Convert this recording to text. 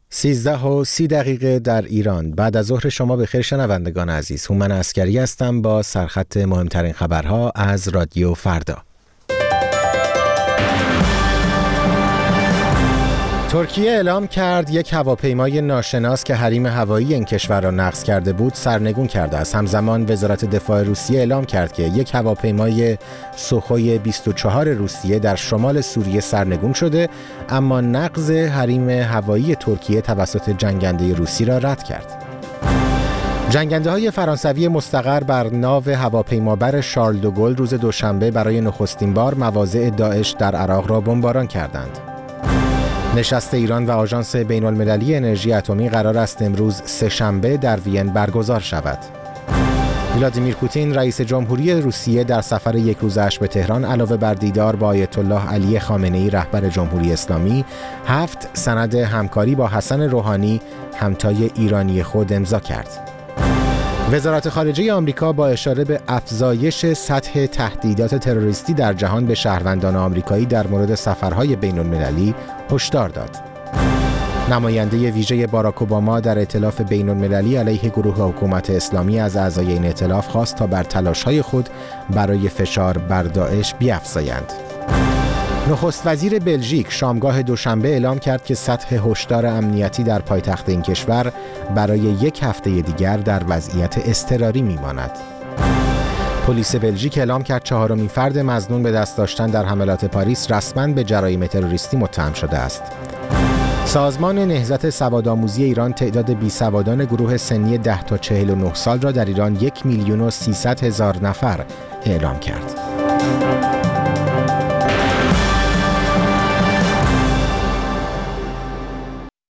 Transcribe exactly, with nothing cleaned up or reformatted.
سیزده و سی دقیقه در ایران. بعد از ظهر شما بخیر شنوندگان عزیز. هومن عسکری هستم با سرخط مهمترین خبرها از رادیو فردا. ترکیه اعلام کرد یک هواپیمای ناشناس که حریم هوایی این کشور را نقض کرده بود سرنگون کرده است. همزمان وزارت دفاع روسیه اعلام کرد که یک هواپیمای سوخوی بیست و چهار روسیه در شمال سوریه سرنگون شده، اما نقض حریم هوایی ترکیه توسط جنگنده روسی را رد کرد. جنگنده های فرانسوی مستقر بر ناو هواپیمابر شارل دوگل روز دوشنبه برای نخستین بار مواضع داعش در عراق را بمباران کردند. نشست ایران و آژانس بین‌المللی انرژی اتمی قرار است امروز سه‌شنبه در وین برگزار شود. ولادیمیر پوتین رئیس جمهوری روسیه در سفر یک روزه‌اش به تهران علاوه بر دیدار با آیت الله علی خامنه‌ای رهبر جمهوری اسلامی، هفت سند همکاری با حسن روحانی همتای ایرانی خود امضا کرد. وزارت خارجه آمریکا با اشاره به افزایش سطح تهدیدات تروریستی در جهان به شهروندان آمریکایی در مورد سفرهای بین‌المللی هشدار داد. نماینده ویژه باراک اوباما در ائتلاف بین‌المللی علیه گروه حکومت اسلامی از اعضای این ائتلاف خواست تا بر تلاش‌های خود برای فشار بر داعش بیفزایند. نخست وزیر بلژیک شامگاه دوشنبه اعلام کرد که سطح هشدار امنیتی در پایتخت این کشور برای یک هفته دیگر در وضعیت اضطراری میماند. پلیس بلژیک اعلام کرد چهارمین فرد مظنون به دست داشتن در حملات پاریس رسما به جرایم تروریستی متهم شده است. سازمان نهضت سوادآموزی ایران تعداد بیسوادان گروه سنی ده تا چهل و نه سال را در ایران یک میلیون و سیصد هزار نفر اعلام کرد.